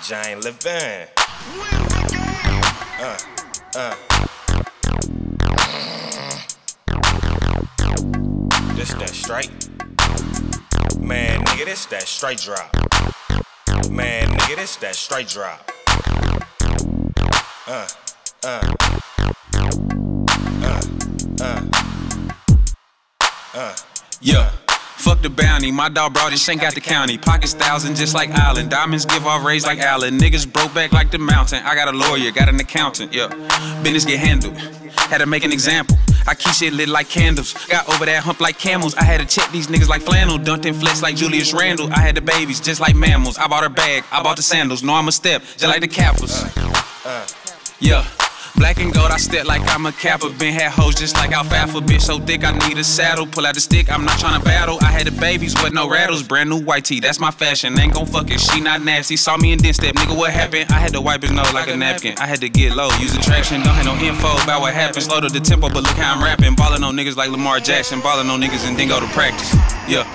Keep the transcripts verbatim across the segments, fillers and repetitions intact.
Giant living. Uh, uh. This that straight. Man, nigga, this that straight drop. Man, nigga, this that straight drop. Uh, uh. Uh, uh. Uh. Yeah. Fuck the bounty, my dog brought his shank out the county. Pockets thousand just like Island. Diamonds give off rays like Allen. Niggas broke back like the mountain. I got a lawyer, got an accountant, yeah. Business get handled. Had to make an example. I keep shit lit like candles. Got over that hump like camels. I had to check these niggas like flannel. Dunked in flex like Julius Randle. I had the babies just like mammals. I bought her bag, I bought the sandals. Know I'm a step, just like the Kappas. Yeah. Black and gold, I step like I'm a Kappa. Been had hoes just like alfalfa. Bitch so thick, I need a saddle. Pull out the stick, I'm not tryna battle. I had the babies with no rattles. Brand new white tee, that's my fashion. Ain't gon' fuck it, she not nasty. Saw me and then step, nigga, what happened? I had to wipe his nose like a napkin. I had to get low, use attraction. Don't have no info about what happened. Slow to the tempo, but look how I'm rapping. Ballin' on niggas like Lamar Jackson. Ballin' on niggas and then go to practice. Yeah.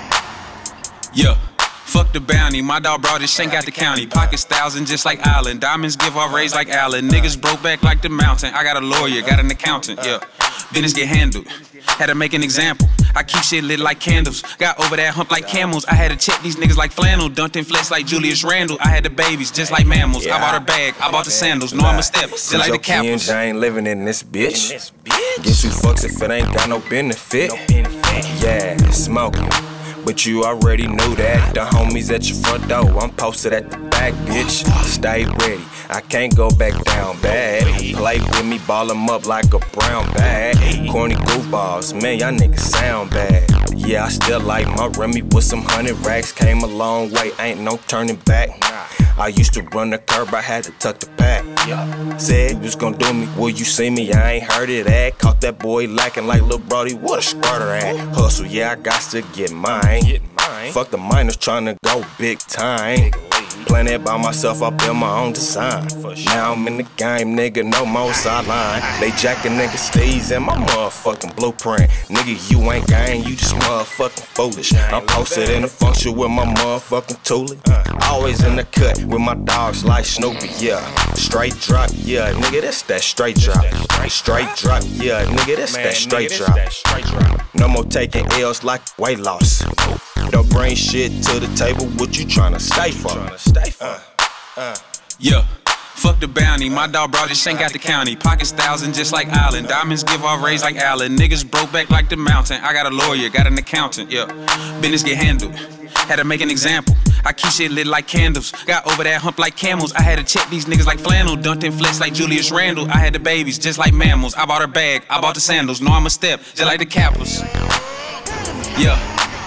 Yeah. Fuck the bounty, my dog brought his shank out the county. Pockets thousand just like Island. Diamonds give off rays like Allen. Niggas broke back like the mountain. I got a lawyer, got an accountant, yeah. Business get handled. Had to make an example. I keep shit lit like candles. Got over that hump like camels. I had to check these niggas like flannel. Dunked in flex like Julius Randle. I had the babies just like mammals. I bought her bag, I bought the sandals. Know I'm a step, just like the Kappas. I ain't living in this bitch. Get two fucks if it ain't got no benefit. Yeah, smoking. But you already knew that. The homies at your front door, I'm posted at the back, bitch. Stay ready, I can't go back down bad. Play with me, ball 'em up like a brown bag. Corny goofballs, man, y'all niggas sound bad. Yeah, I still like my Remy with some hundred racks. Came a long way, ain't no turning back. I used to run the curb, I had to tuck the pack. Said he was gon' do me, will you see me? I ain't heard it at. Caught that boy lacking like Lil Brody, what a squirter at. Hustle, yeah, I got to get mine. Fuck the minors tryna go big time. Playing it by myself, I build my own design. Now I'm in the game, nigga, no more sideline. They jacking niggas steez in my motherfucking blueprint. Nigga, you ain't gang, you just motherfucking foolish. I'm posted in the function with my motherfucking toolie. Always in the cut with my dogs like Snoopy, yeah. Straight drop, yeah, nigga, that's that straight drop. Straight drop, yeah, nigga, that's that straight drop. No more taking L's like weight loss. Don't bring shit to the table, what you tryna stay for? Uh, uh. Yeah. Fuck the bounty, my dog brought his shank out the county. Pockets thousand just like Island. Diamonds give off rays like Allen. Niggas broke back like the mountain. I got a lawyer, got an accountant, yeah. Business get handled. Had to make an example. I keep shit lit like candles. Got over that hump like camels. I had to check these niggas like flannel. Dunked in flex like Julius Randle. I had the babies just like mammals. I bought her bag, I bought the sandals. Know I'm a step, just like the Kappas. Yeah.